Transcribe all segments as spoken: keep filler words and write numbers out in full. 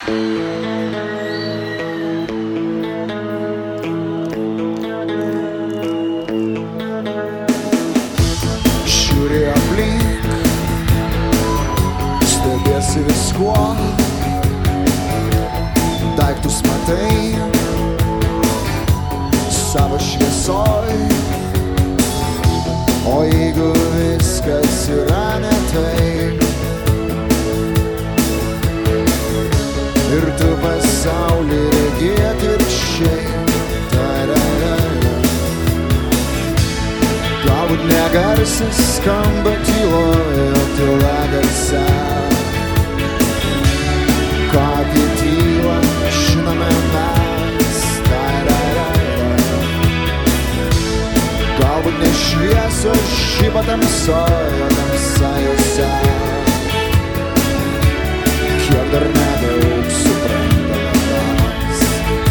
Žiūri aplink, stebėsi viskuo, daiktus matai savo šviesoj. O jeigu viskas yra ne taip ir tu pasaulį regi atvirkščiai, galbūt negarsas skamba tyloje, tyla garsa. Kokį tylą žinome mes, galbūt ne šviesos žyba tamsoje, tamsa jose. Kiek dar nedaug suprantame mes.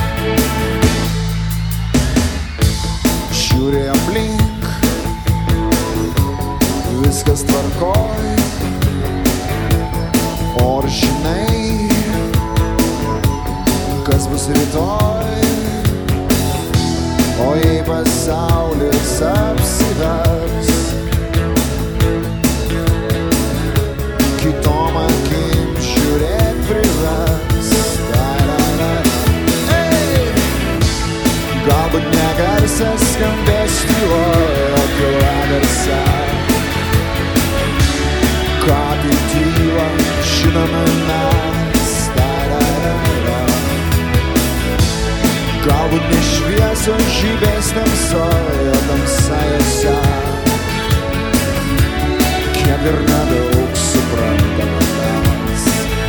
Žiūri aplink, viskas tvarkoj, o ar žinai, kas bus rytoj? O jei pasaulis apsivers, kitom akim žiūrėt privers. Hey! Galbūt negarsas skambės tyloje, o tyla garsa. Kokį tylą žinome mes, galbūt ne šviesos žybės tamsoje, tamsa jose. Kiek ir nedaug suprantame mes.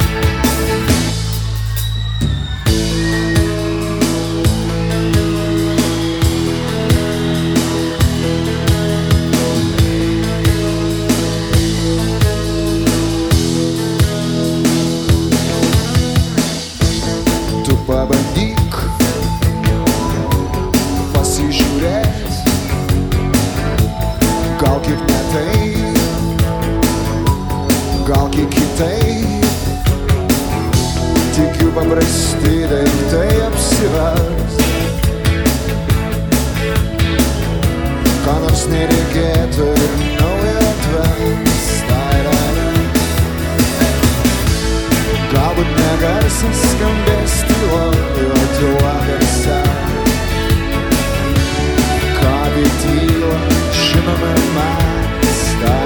Tu pabandyk pasižiūrėt, gal kiek ne taip, gal kiek kitaip. Tikiu paprasti daiktai apsivers, ką nors nereikėtų ir naujo atvers. Galbūt negarsas skambės tyloje, o tyla garsa. Kokį tylą žinome mes,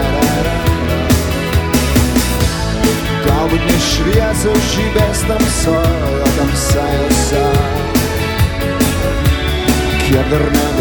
galbūt ne šviesos žybės tamsoje, tamsa jose. Kiek dar ne